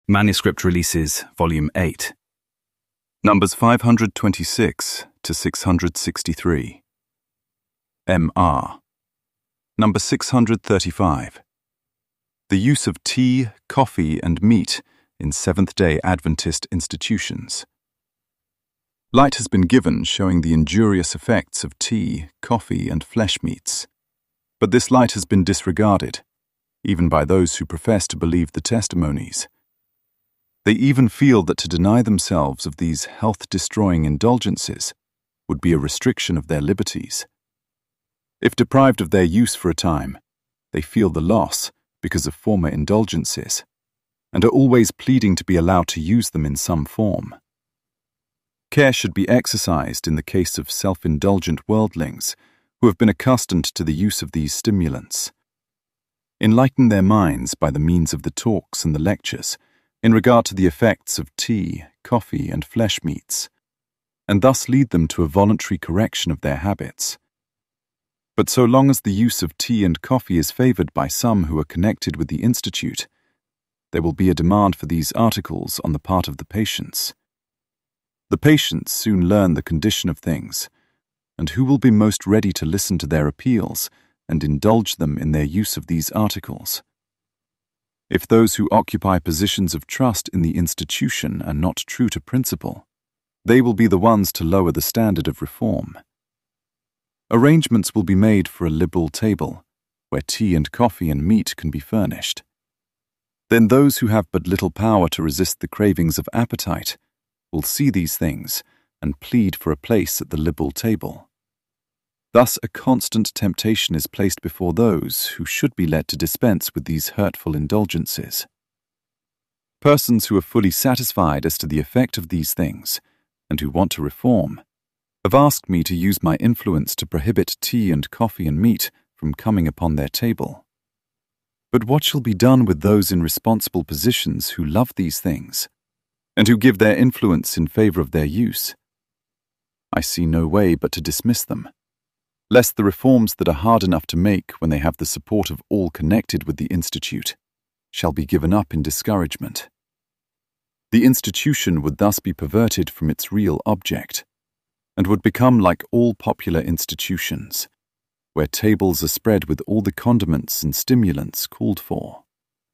Manuscript Releases, Volume 8. Numbers 526 to 663. M.R. Number 635. The use of tea, coffee, and meat in Seventh-day Adventist institutions. Light has been given showing the injurious effects of tea, coffee, and flesh meats. But this light has been disregarded, even by those who profess to believe the testimonies. They even feel that to deny themselves of these health-destroying indulgences would be a restriction of their liberties. If deprived of their use for a time, they feel the loss because of former indulgences, and are always pleading to be allowed to use them in some form. Care should be exercised in the case of self-indulgent worldlings who have been accustomed to the use of these stimulants. Enlighten their minds by the means of the talks and the lectures in regard to the effects of tea, coffee, and flesh meats, and thus lead them to a voluntary correction of their habits. But so long as the use of tea and coffee is favored by some who are connected with the Institute, there will be a demand for these articles on the part of the patients. The patients soon learn the condition of things, and who will be most ready to listen to their appeals and indulge them in their use of these articles? If those who occupy positions of trust in the institution are not true to principle, they will be the ones to lower the standard of reform. Arrangements will be made for a liberal table, where tea and coffee and meat can be furnished. Then those who have but little power to resist the cravings of appetite will see these things and plead for a place at the liberal table. Thus a constant temptation is placed before those who should be led to dispense with these hurtful indulgences. Persons who are fully satisfied as to the effect of these things, and who want to reform, have asked me to use my influence to prohibit tea and coffee and meat from coming upon their table. But what shall be done with those in responsible positions who love these things, and who give their influence in favor of their use? I see no way but to dismiss them, lest the reforms that are hard enough to make when they have the support of all connected with the Institute shall be given up in discouragement. The institution would thus be perverted from its real object, and would become like all popular institutions, where tables are spread with all the condiments and stimulants called for.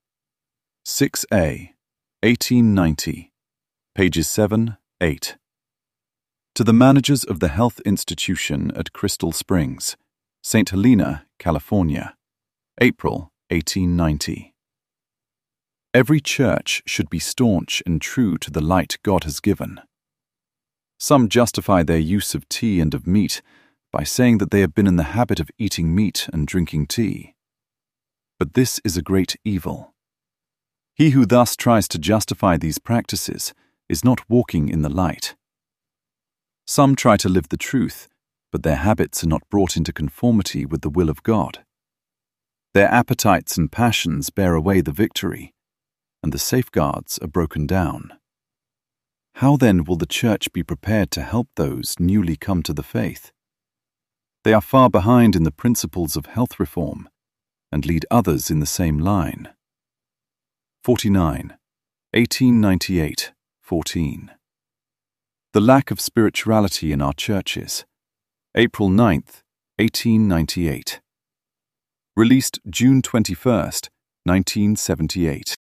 6a, 1890, pages 7, 8. To the managers of the Health Institution at Crystal Springs, St. Helena, California, April 1890. Every church should be staunch and true to the light God has given. Some justify their use of tea and of meat by saying that they have been in the habit of eating meat and drinking tea. But this is a great evil. He who thus tries to justify these practices is not walking in the light. Some try to live the truth, but their habits are not brought into conformity with the will of God. Their appetites and passions bear away the victory, and the safeguards are broken down. How then will the Church be prepared to help those newly come to the faith? They are far behind in the principles of health reform, and lead others in the same line. 49, 1898, 14. The lack of spirituality in our churches. April 9th, 1898. Released June 21st, 1978.